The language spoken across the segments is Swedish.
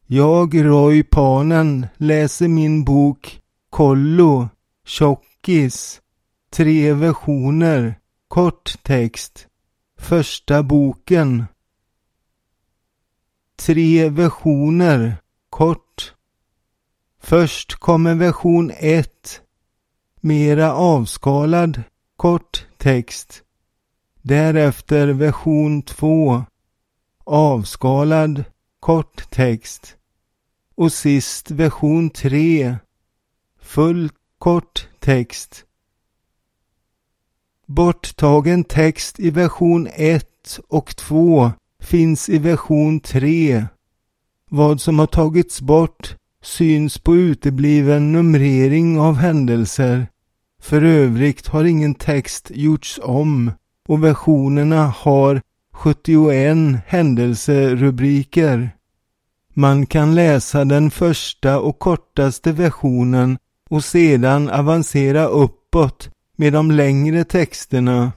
Jag, Roy Panen, läser min bok Kollo, tjockis, 3 versioner, kort text. Första boken. 3 versioner, kort. Först kommer version 1, mera avskalad, kort text. Därefter version 2, avskalad, kort text. Och sist version 3, full kort text. Borttagen text i version 1 och 2 finns i version 3. Vad som har tagits bort syns på utebliven numrering av händelser. För övrigt har ingen text gjorts om och versionerna har 71 händelserubriker. Man kan läsa den första och kortaste versionen och sedan avancera uppåt med de längre texterna.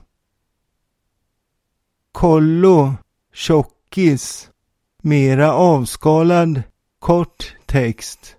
Kollo, tjockis, mera avskalad, kort text.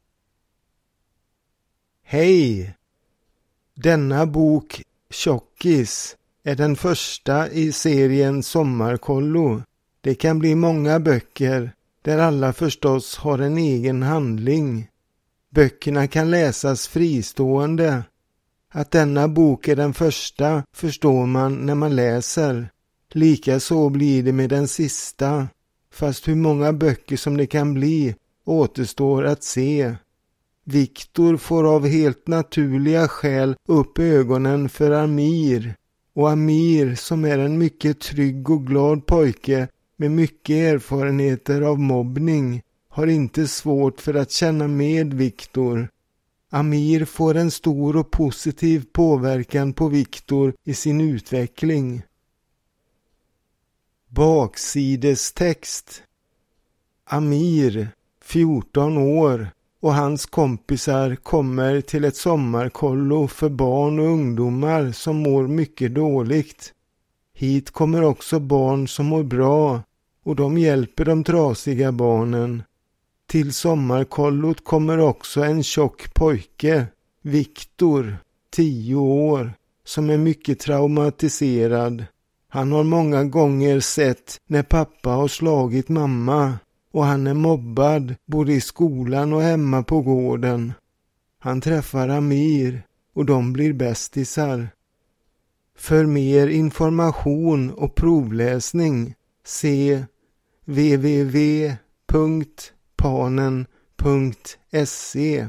Hej! Denna bok, tjockis, är den första i serien Sommarkollo. Det kan bli många böcker, där alla förstås har en egen handling. Böckerna kan läsas fristående. Att denna bok är den första förstår man när man läser. Likaså blir det med den sista. Fast hur många böcker som det kan bli återstår att se. Viktor får av helt naturliga skäl upp ögonen för Amir. Och Amir, som är en mycket trygg och glad pojke med mycket erfarenheter av mobbning, har inte svårt för att känna med Viktor. Amir får en stor och positiv påverkan på Viktor i sin utveckling. Baksidestext. Amir, 14 år, och hans kompisar kommer till ett sommarkollo för barn och ungdomar som mår mycket dåligt. Hit kommer också barn som mår bra och de hjälper de trasiga barnen. Till sommarkollot kommer också en tjock pojke, Viktor, 10 år, som är mycket traumatiserad. Han har många gånger sett när pappa har slagit mamma och han är mobbad både i skolan och hemma på gården. Han träffar Amir och de blir bästisar. För mer information och provläsning se www.panen.se.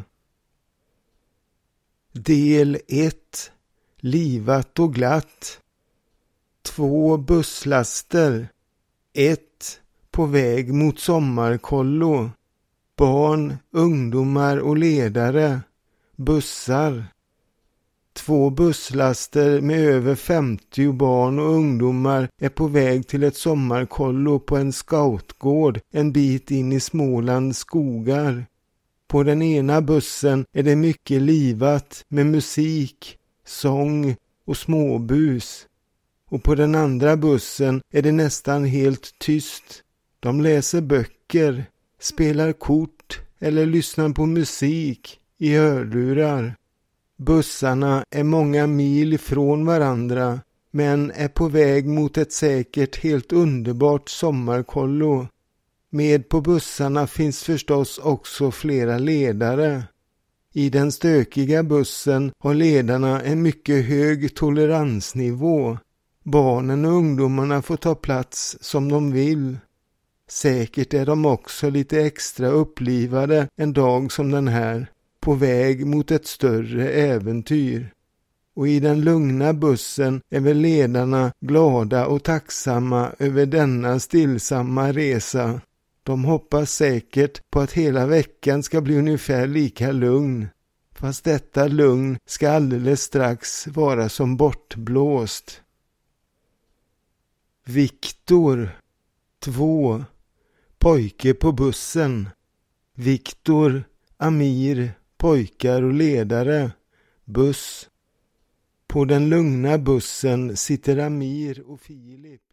Del 1. Livat och glatt. 2 busslaster. 1. På väg mot sommarkollo. Barn, ungdomar och ledare. Bussar. 2 busslaster med över 50 barn och ungdomar är på väg till ett sommarkollo på en scoutgård en bit in i Smålands skogar. På den ena bussen är det mycket livat med musik, sång och småbus. Och på den andra bussen är det nästan helt tyst. De läser böcker, spelar kort eller lyssnar på musik i hörlurar. Bussarna är många mil ifrån varandra men är på väg mot ett säkert helt underbart sommarkollo. Med på bussarna finns förstås också flera ledare. I den stökiga bussen har ledarna en mycket hög toleransnivå. Barnen och ungdomarna får ta plats som de vill. Säkert är de också lite extra upplivade en dag som den här, på väg mot ett större äventyr. Och i den lugna bussen är väl ledarna glada och tacksamma över denna stillsamma resa. De hoppas säkert på att hela veckan ska bli ungefär lika lugn. Fast detta lugn ska alldeles strax vara som bortblåst. Viktor, 2. Pojke på bussen. Viktor, Amir, pojkar och ledare. Buss. På den lugna bussen sitter Amir och Filip.